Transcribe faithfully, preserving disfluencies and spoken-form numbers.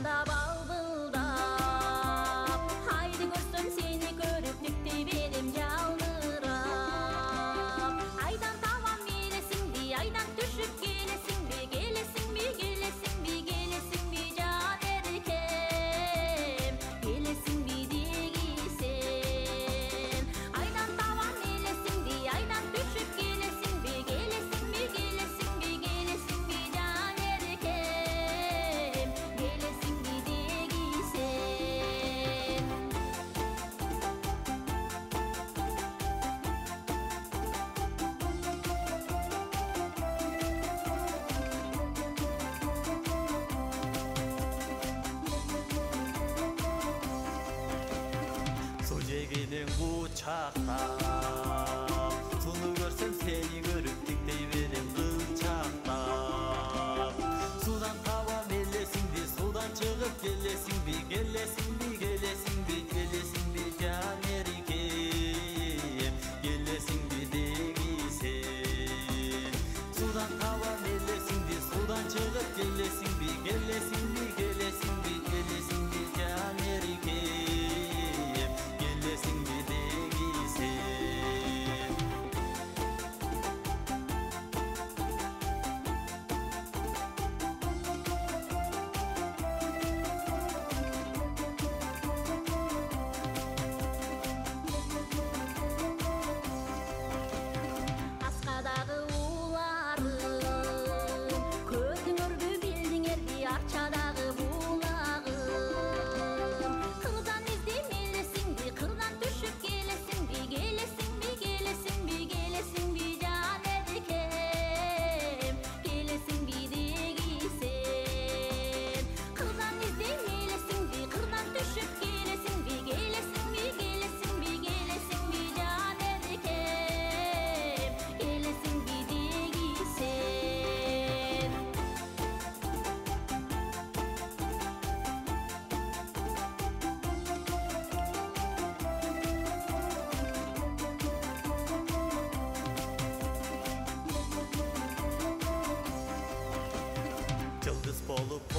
аспанда балбылдап, айды көрсөм сени көрүп тиктей берем жалбырап. Айдан табам элесиңди, айдан түшүп келесиңби, келесиңби, келесиңби, келесиңби жан эркем, келесиңби деги сен. Айдан табам элесиңди, айдан түшүп келесиңби, келесиңби, келесиңби, келесиңби жан эркем, келесиңби деги сен. Су жегенең учактап, суну көрсөм сени көрүп тиктей берем кылчактап. Судан табам элесиңди, судан чыгып келесиңби, келесиңби, келесиңби, келесиңби жан эркем, келесиңби деги сен. Судан табам элесиңди, судан чыгып келесиңби, келесиңби, келесиңби, келесиңби жан эркем, келесиңби деги сен. Аскадагы ууларым, көрдүңөрбү билдиңерби Арчадагы булагым. Кырдан издейм элесиңди, кырдан түшүп келесиңби, келесиңби, келесиңби, келесиңби жан эркем, келесиңби деги сен. Кырдан издейм элесиңди, кырдан түшүп келесиңби, келесиңби, келесиңби, келесиңби жан эркем, келесиңби деги сен. Жылдыз болуп